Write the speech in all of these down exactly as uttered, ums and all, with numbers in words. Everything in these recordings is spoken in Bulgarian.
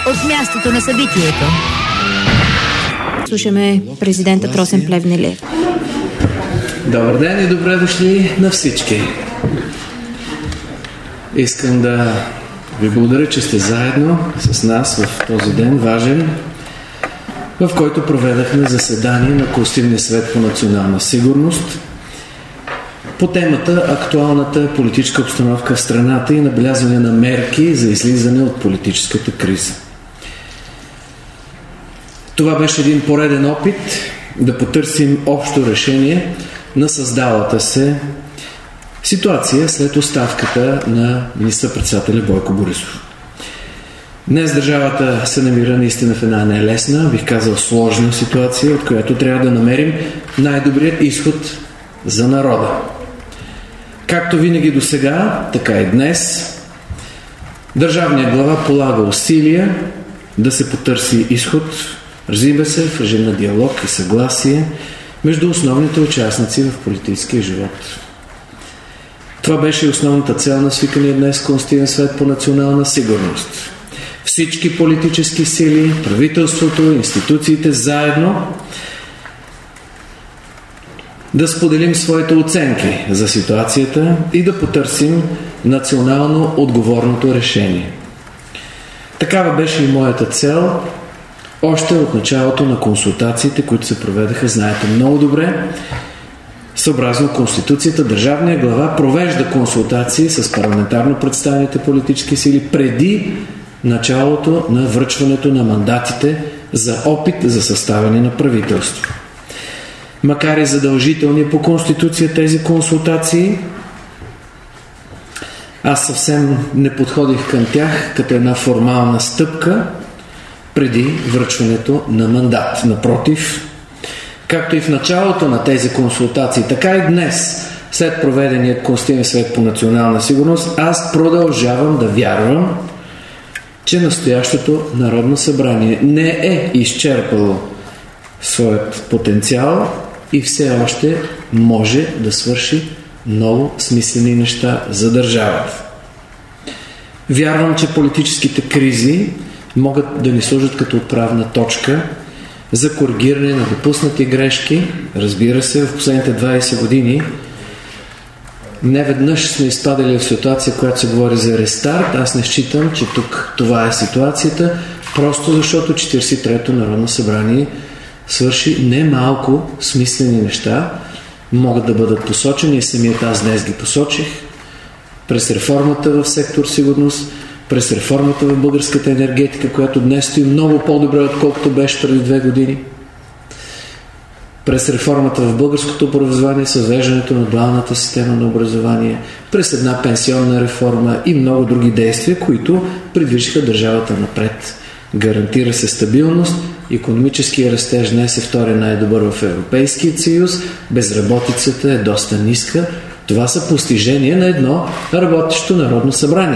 от мястото на събитието. Слушаме президентът Росен Плевнелиев. Добър ден и добре дошли на всички. Искам да ви благодаря, че сте заедно с нас в този ден важен, в който проведахме заседание на Консултативния съвет по национална сигурност по темата актуалната политическа обстановка в страната и набелязване на мерки за излизане от политическата криза. Това беше един пореден опит да потърсим общо решение на създалата се ситуация след оставката на министър-председателя Бойко Борисов. Днес държавата се намира наистина в една нелесна, бих казал сложна ситуация, от която трябва да намерим най-добрият изход за народа. Както винаги до сега, така и днес, държавният глава полага усилия да се потърси изход, развива се в режим на диалог и съгласие между основните участници в политическия живот. Това беше основната цел на свикания днес Консултативен съвет по национална сигурност. Всички политически сили, правителството, институциите заедно да споделим своите оценки за ситуацията и да потърсим национално отговорното решение. Такава беше и моята цел още от началото на консултациите, които се проведаха, знаете много добре. Съобразно Конституцията, държавният глава провежда консултации с парламентарно представените политически сили преди началото на връчването на мандатите за опит за съставяне на правителство. Макар и задължителни по Конституция тези консултации, аз съвсем не подходих към тях като една формална стъпка преди връчването на мандат. Напротив, както и в началото на тези консултации, така и днес, след проведеният Консултативен съвет по национална сигурност, аз продължавам да вярвам, че настоящото Народно събрание не е изчерпало своят потенциал и все още може да свърши много смислени неща за държавата. Вярвам, че политическите кризи могат да ни служат като отправна точка за коригиране на допуснати грешки. Разбира се, в последните двайсет години не веднъж сме изпадали в ситуация, която се говори за рестарт. Аз не считам, че тук това е ситуацията, просто защото четирийсет и третото Народно събрание свърши немалко смислени неща, могат да бъдат посочени и самият аз днес ги посочих, през реформата в сектор сигурност, през реформата в българската енергетика, която днес стои много по-добре, отколкото беше преди две години, през реформата в българското образование, съвеждането на дуалната система на образование, през една пенсионна реформа и много други действия, които придвижиха държавата напред. Гарантира се стабилност, икономическия растеж днес е втория най-добър в Европейския съюз, безработицата е доста ниска. Това са постижения на едно работещо Народно събрание.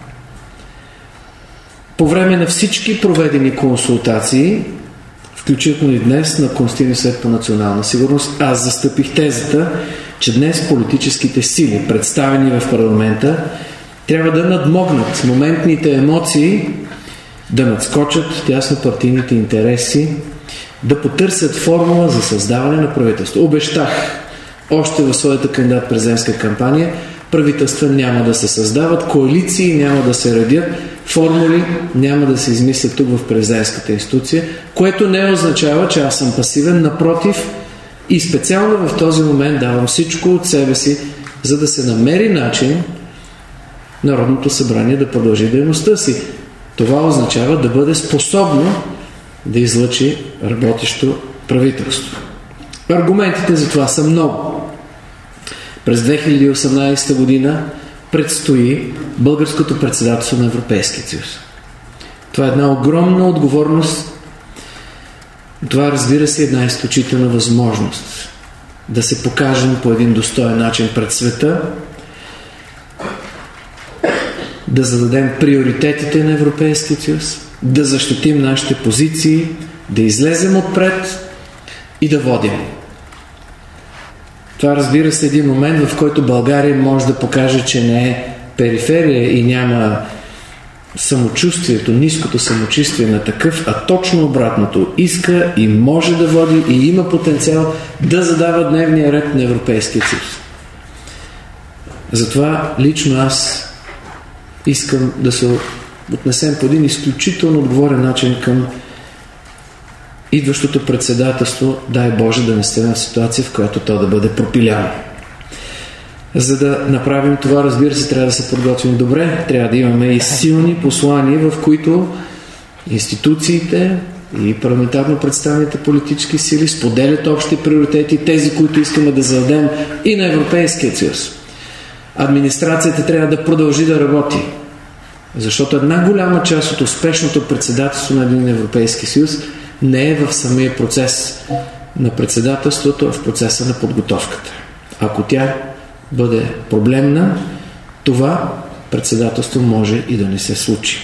По време на всички проведени консултации, включително и днес на Консултативния съвет по национална сигурност, аз застъпих тезата, че днес политическите сили, представени в парламента, трябва да надмогнат моментните емоции, да надскочат тяснопартийните интереси, да потърсят формула за създаване на правителство. Обещах още в своята кандидат-президентска кампания, правителства няма да се създават, коалиции няма да се радят, формули няма да се измислят тук в президентската институция, което не означава, че аз съм пасивен, напротив, и специално в този момент давам всичко от себе си, за да се намери начин Народното събрание да продължи дейността си. Това означава да бъде способно да излъчи работещо правителство. Аргументите за това са много. През две хиляди и осемнадесета година предстои българското председателство на Европейския съюз. Това е една огромна отговорност. Това, разбира се, е една изключителна възможност да се покажем по един достоен начин пред света, да зададем приоритетите на Европейския съюз, да защитим нашите позиции, да излезем отпред и да водим. Това, разбира се, е един момент, в който България може да покаже, че не е периферия и няма самочувствието, ниското самочувствие на такъв, а точно обратното. Иска и може да води и има потенциал да задава дневния ред на Европейския съюз. Затова лично аз искам да се отнесем по един изключително отговорен начин към идващото председателство, дай Боже да не сте в ситуация, в която то да бъде пропиляно. За да направим това, разбира се, трябва да се подготвим добре, трябва да имаме и силни послания, в които институциите и парламентарно представените политически сили споделят общи приоритети, тези, които искаме да зададем и на Европейския съюз. Администрацията трябва да продължи да работи, защото една голяма част от успешното председателство на един Европейски съюз не е в самия процес на председателството, а в процеса на подготовката. Ако тя бъде проблемна, това председателство може и да не се случи.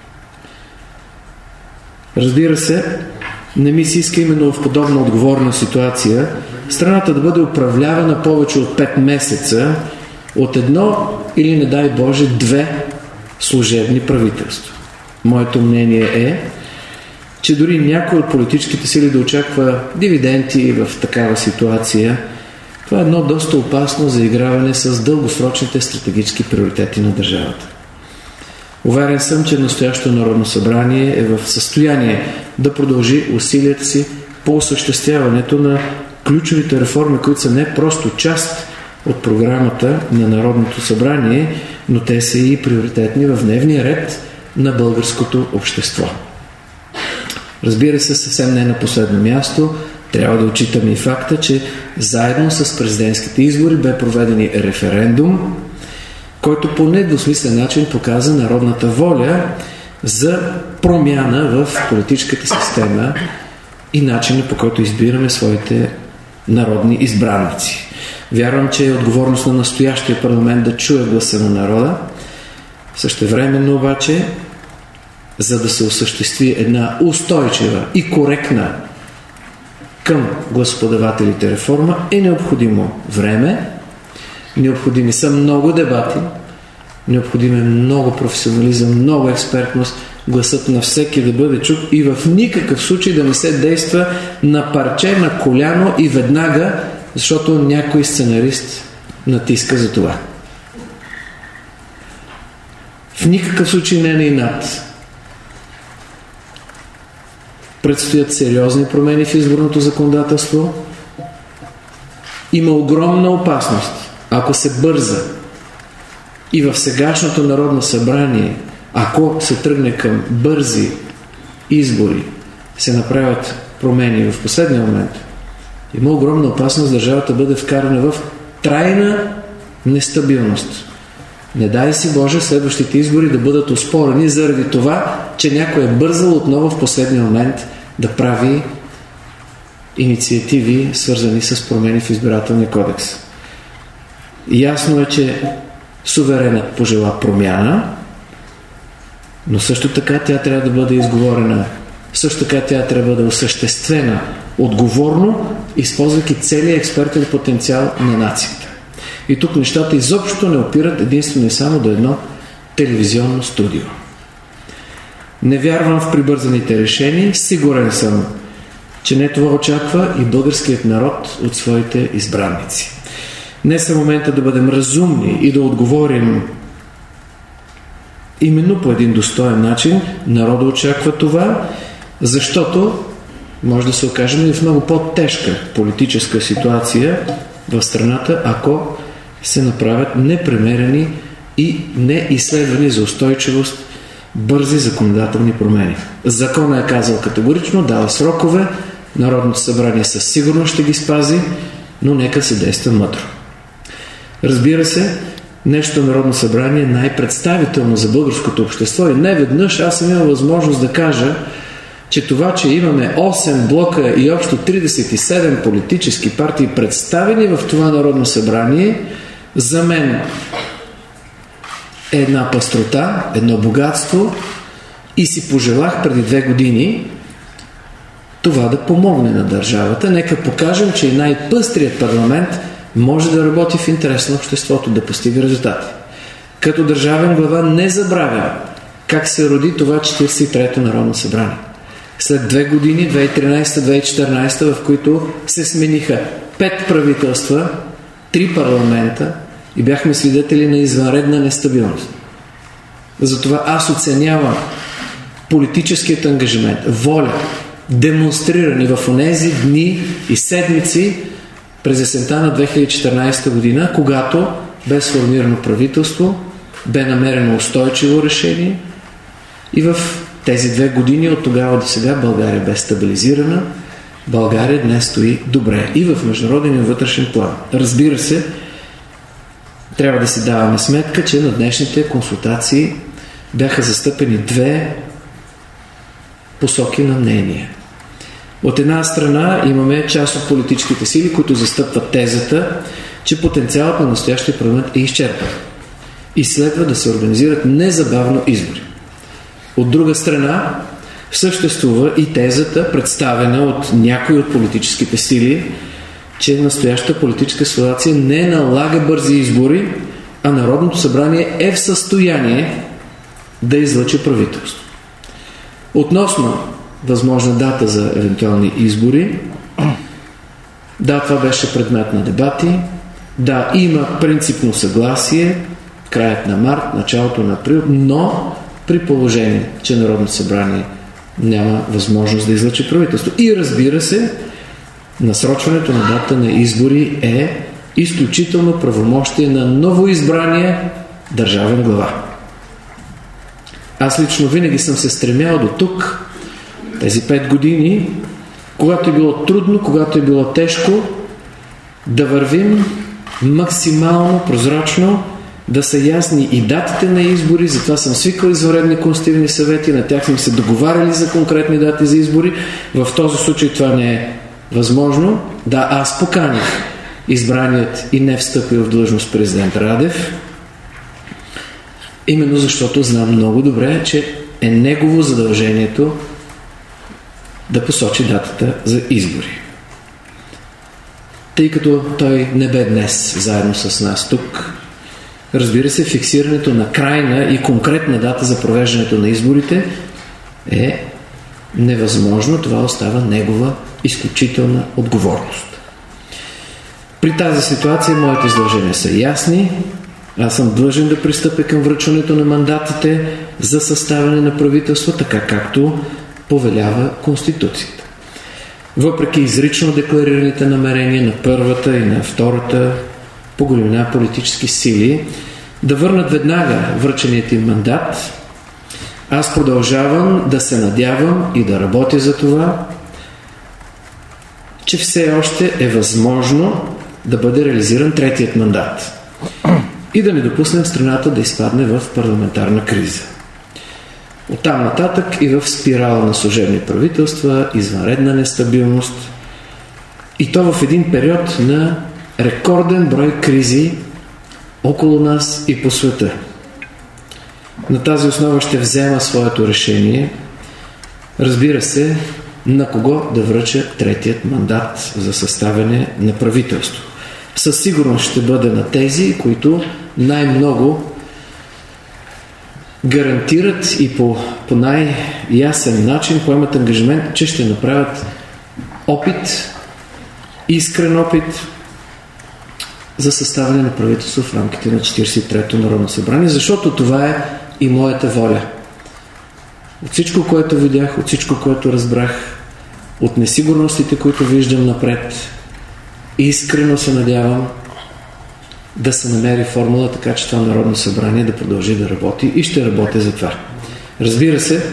Разбира се, не ми се иска именно в подобна отговорна ситуация страната да бъде управлявана повече от пет месеца от едно или, не дай Боже, две служебни правителства. Моето мнение е, че дори някой от политическите сили да очаква дивиденти в такава ситуация, това е едно доста опасно заиграване с дългосрочните стратегически приоритети на държавата. Уверен съм, че настоящото Народно събрание е в състояние да продължи усилията си по осъществяването на ключовите реформи, които са не просто част от програмата на Народното събрание, но те са и приоритетни в дневния ред на българското общество. Разбира се, съвсем не на последно място, трябва да отчитаме и факта, че заедно с президентските избори бе проведен и референдум, който по недвусмислен начин показа народната воля за промяна в политическата система и начина, по който избираме своите народни избраници. Вярвам, че е отговорност на настоящия парламент да чуе гласа на народа. Същевременно обаче, за да се осъществи една устойчива и коректна към гласоподавателите реформа, е необходимо време, необходими са много дебати, необходим е много професионализъм, много експертност, гласът на всеки да бъде чут и в никакъв случай да не се действа на парче, на коляно и веднага, защото някой сценарист натиска за това. В никакъв случай не е на инат. Предстоят сериозни промени в изборното законодателство. Има огромна опасност, ако се бърза и в сегашното Народно събрание, ако се тръгне към бързи избори, се направят промени в последния момент, има огромна опасност държавата бъде вкарана в трайна нестабилност. Не дай си Боже следващите избори да бъдат оспорени заради това, че някой е бързал отново в последния момент да прави инициативи, свързани с промени в избирателния кодекс. Ясно е, че суверенът пожела промяна, но също така тя трябва да бъде изговорена, също така тя трябва да бъде осъществена отговорно, използвайки целият експертен потенциал на нацията. И тук нещата изобщо не опират единствено и само до едно телевизионно студио. Не вярвам в прибързаните решения, сигурен съм, че не това очаква и българският народ от своите избранници. Днес е момента да бъдем разумни и да отговорим именно по един достоен начин. Народът очаква това, защото може да се окажем и в много по-тежка политическа ситуация в страната, ако се направят непремерени и неизследвани за устойчивост бързи законодателни промени. Законът е казал категорично, дава срокове, Народното събрание със сигурност ще ги спази, но нека се действа мъдро. Разбира се, нещо Народно събрание е най-представително за българското общество и не веднъж аз съм имал възможност да кажа, че това, че имаме осем блока и общо тридесет и седем политически партии представени в това Народно събрание, за мен е една пъстрота, едно богатство и си пожелах преди две години това да помогне на държавата. Нека покажем, че и най-пъстрият парламент може да работи в интерес на обществото, да постига резултати. Като държавен глава не забравя как се роди това четиридесет и трето Народно събрание. След две години, две хиляди и тринадесета - две хиляди и четиринадесета, в които се смениха пет правителства, три парламента и бяхме свидетели на извънредна нестабилност. Затова аз оценявам политическият ангажимент, воля, демонстрирани в онези дни и седмици през есента на две хиляди и четиринадесета година, когато бе сформирано правителство, бе намерено устойчиво решение и в тези две години от тогава до сега България бе стабилизирана. България днес стои добре и в международен и вътрешен план. Разбира се, трябва да си даваме сметка, че на днешните консултации бяха застъпени две посоки на мнение. От една страна имаме част от политическите сили, които застъпват тезата, че потенциалът на настоящия парламент е изчерпан и следва да се организират незабавно избори. От друга страна съществува и тезата, представена от някои от политическите сили, че настоящата политическа ситуация не налага бързи избори, а Народното събрание е в състояние да излъчи правителство. Относно възможна дата за евентуални избори, да, това беше предмет на дебати, да, има принципно съгласие, краят на март, началото на април, но при положение, че Народното събрание няма възможност да излъчи правителство. И разбира се, насрочването на дата на избори е изключително правомощие на новоизбрания държавен глава. Аз лично винаги съм се стремял до тук, тези пет години, когато е било трудно, когато е било тежко, да вървим максимално прозрачно, да са ясни и датите на избори, затова съм свикал извънредни консултативни съвети, на тях сме се договаряли за конкретни дати за избори. В този случай това не е възможно. Да, аз поканих избраният и не встъпил в длъжност президент Радев, именно защото знам много добре, че е негово задължението да посочи датата за избори. Тъй като той не бе днес заедно с нас тук, разбира се, фиксирането на крайна и конкретна дата за провеждането на изборите е невъзможно. Това остава негова изключителна отговорност. При тази ситуация моите задължения са ясни. Аз съм длъжен да пристъпя към връчването на мандатите за съставяне на правителство, така както повелява Конституцията. Въпреки изрично декларираните намерения на първата и на втората по големина политически сили да върнат веднага връченият им мандат, аз продължавам да се надявам и да работя за това, че все още е възможно да бъде реализиран третият мандат и да не допуснем страната да изпадне в парламентарна криза. Оттам нататък и в спирала на служебни правителства, извънредна нестабилност и то в един период на рекорден брой кризи около нас и по света. На тази основа ще взема своето решение, разбира се, на кого да връча третият мандат за съставяне на правителство. Със сигурност ще бъде на тези, които най-много гарантират и по, по най-ясен начин поемат ангажимент, че ще направят опит, искрен опит за съставяне на правителство в рамките на четиридесет и трето Народно събрание, защото това е и моята воля. От всичко, което видях, от всичко, което разбрах, от несигурностите, които виждам напред, искрено се надявам да се намери формула, така че това Народно събрание да продължи да работи и ще работя за това. Разбира се,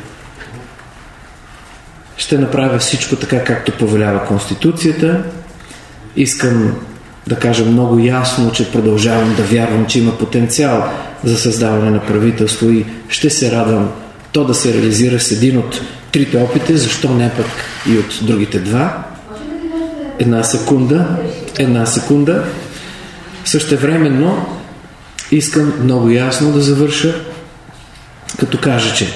ще направя всичко така, както повелява Конституцията. Искам да кажа много ясно, че продължавам да вярвам, че има потенциал за създаване на правителство и ще се радвам то да се реализира с един от трите опити, защо не пък и от другите два. Една секунда, една секунда. Същевременно искам много ясно да завърша, като кажа, че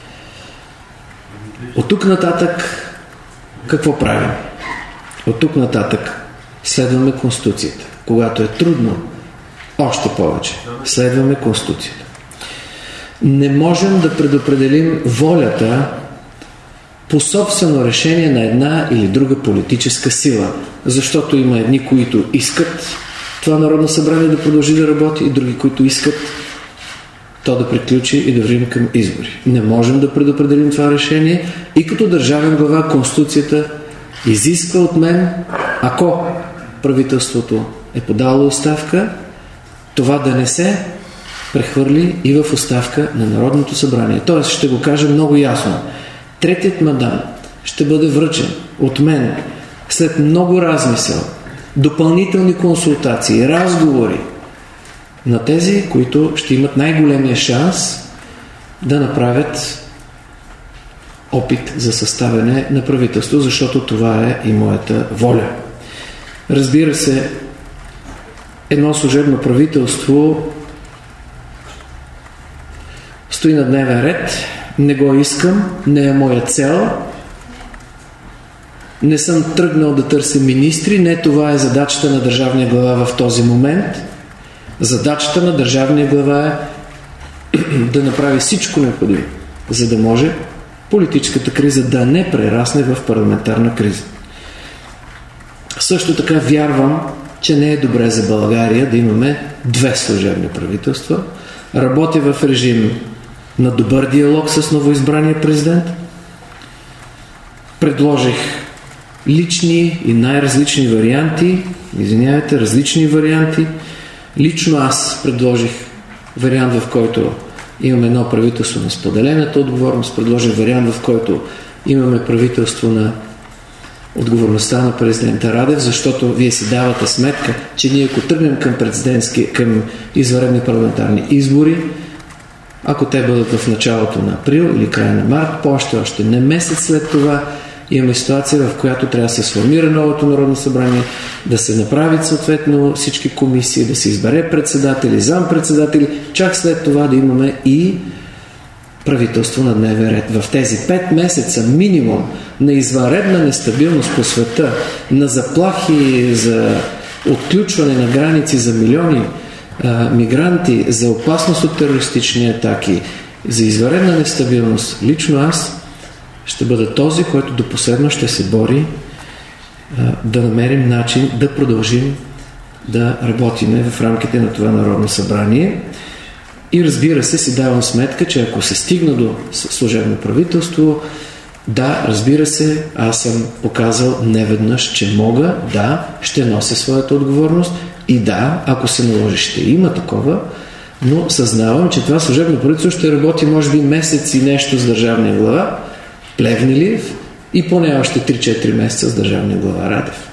от тук нататък какво правим? От тук нататък следваме Конституцията. Когато е трудно, още повече следваме Конституцията. Не можем да предопределим волята по собствено решение на една или друга политическа сила, защото има едни, които искат това Народно събрание да продължи да работи и други, които искат то да приключи и да вървим към избори. Не можем да предопределим това решение и като държавен глава Конституцията изисква от мен, ако правителството е подало оставка, това да не се прехвърли и в оставка на Народното събрание. Тоест, ще го кажа много ясно. Третият мандат ще бъде връчен от мен след много размисъл, допълнителни консултации, разговори на тези, които ще имат най-големия шанс да направят опит за съставяне на правителство, защото това е и моята воля. Разбира се, едно служебно правителство стои на дневен ред, не го искам, не е моя цел, не съм тръгнал да търся министри, не това е задачата на държавния глава в този момент. Задачата на държавния глава е да направи всичко необходимо, за да може политическата криза да не прерасне в парламентарна криза. Също така вярвам, че не е добре за България да имаме две служебни правителства. Работя в режим на добър диалог с новоизбрания президент. Предложих лични и най-различни варианти, извинявайте, различни варианти. Лично аз предложих вариант, в който имаме едно правителство на споделената отговорност, предложих вариант, в който имаме правителство на отговорността на президента Радев, защото вие си давате сметка, че ние ако тръгнем към президентски, към извънредни парламентарни избори, ако те бъдат в началото на април или края на март, по-още още не месец след това, имаме ситуация, в която трябва да се сформира новото Народно събрание, да се направят съответно всички комисии, да се избере председатели, зампредседатели, чак след това да имаме и правителство на дневен ред. В тези пет месеца минимум на извънредна нестабилност по света, на заплахи за отключване на граници за милиони а, мигранти, за опасност от терористични атаки, за извънредна нестабилност, лично аз ще бъда този, който до последно ще се бори а, да намерим начин да продължим да работиме в рамките на това Народно събрание. И разбира се, си давам сметка, че ако се стигна до служебно правителство, да, разбира се, аз съм показал неведнъж, че мога, да, ще нося своята отговорност и да, ако се наложи, ще има такова, но съзнавам, че това служебно правителство ще работи може би месец и нещо с държавния глава Плевнелиев и поне още три-четири месеца с държавния глава Радев.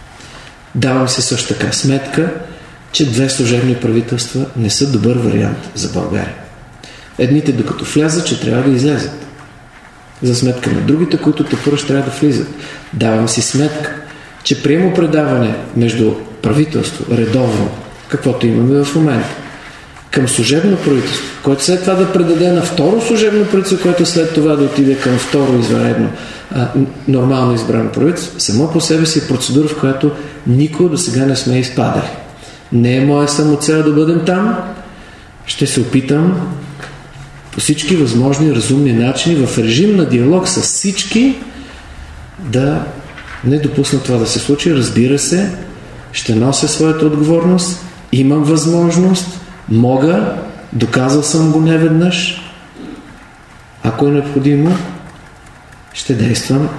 Давам се също така сметка, че две служебни правителства не са добър вариант за България. Едните, докато влязат, че трябва да излезат. За сметка на другите, които тепърво ще трябва да влизат. Давам си сметка, че приемо-предаване между правителство, редовно, каквото имаме в момента, към служебно правителство, което след това да предаде на второ служебно правителство, което след това да отиде към второ извънредно, а, нормално избрано правителство, само по себе си е процедура, в която никой до сега не сме изпадали. Не е моя самоцел да бъдем там. Ще се опитам по всички възможни разумни начини в режим на диалог с всички да не допусна това да се случи. Разбира се, ще нося своята отговорност. Имам възможност. Мога. Доказал съм го неведнъж. Ако е необходимо, ще действам.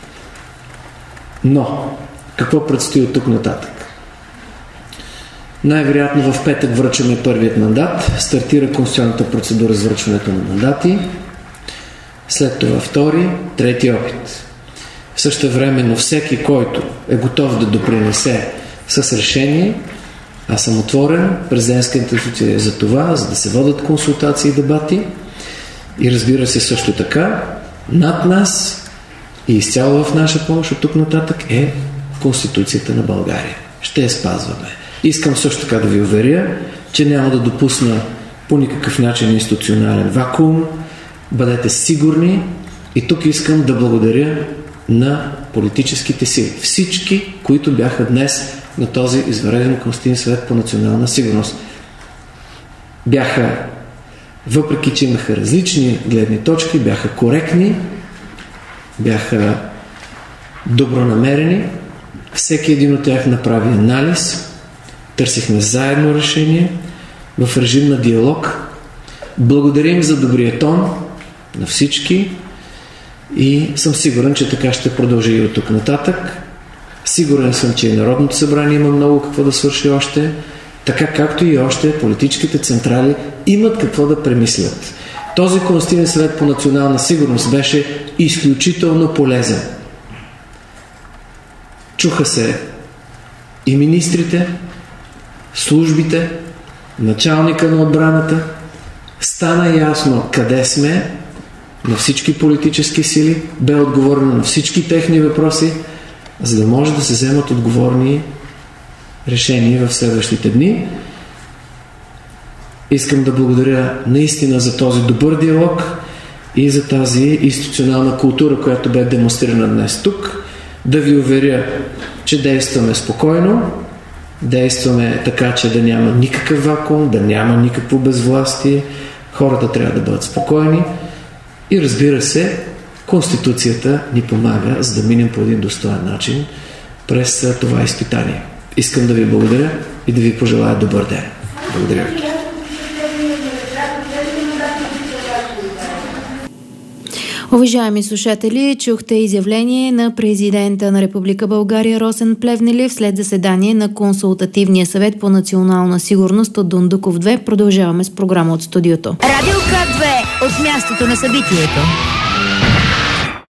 Но, какво предстои от тук нататък? Най-вероятно в петък връчваме първият мандат. Стартира конституционната процедура за връчването на мандати. След това втори, трети опит. Същевременно всеки, който е готов да допринесе с решение, аз съм отворен, президентска институция е за това, за да се водят консултации и дебати. И разбира се също така, над нас и изцяло в наша помощ от тук нататък е Конституцията на България. Ще я спазваме. Искам също така да ви уверя, че няма да допусна по никакъв начин институционален вакуум. Бъдете сигурни и тук искам да благодаря на политическите сили. Всички, които бяха днес на този извънреден Конституционен съвет по национална сигурност. Бяха въпреки че имаха различни гледни точки, бяха коректни, бяха добронамерени. Всеки един от тях направи анализ, търсихме заедно решение в режим на диалог. Благодарим за добрия тон на всички и съм сигурен, че така ще продължи и от тук нататък. Сигурен съм, че и Народното събрание има много какво да свърши още, така както и още политическите централи имат какво да премислят. Този Консултативен съвет по национална сигурност беше изключително полезен. Чуха се и министрите, службите, началника на отбраната. Стана ясно къде сме на всички политически сили, бе отговорено на всички техни въпроси, за да може да се вземат отговорни решения в следващите дни. Искам да благодаря наистина за този добър диалог и за тази институционална култура, която бе демонстрирана днес тук. Да ви уверя, че действаме спокойно, действаме така, че да няма никакъв вакуум, да няма никакво безвластие. Хората трябва да бъдат спокойни и, разбира се, Конституцията ни помага, за да минем по един достоен начин през това изпитание. Искам да ви благодаря и да ви пожелая добър ден. Благодаря ви. Уважаеми слушатели, чухте изявление на президента на Република България Росен Плевнелиев след заседание на Консултативния съвет по национална сигурност от Дондуков две. Продължаваме с програма от студиото. Радио К две от мястото на събитието.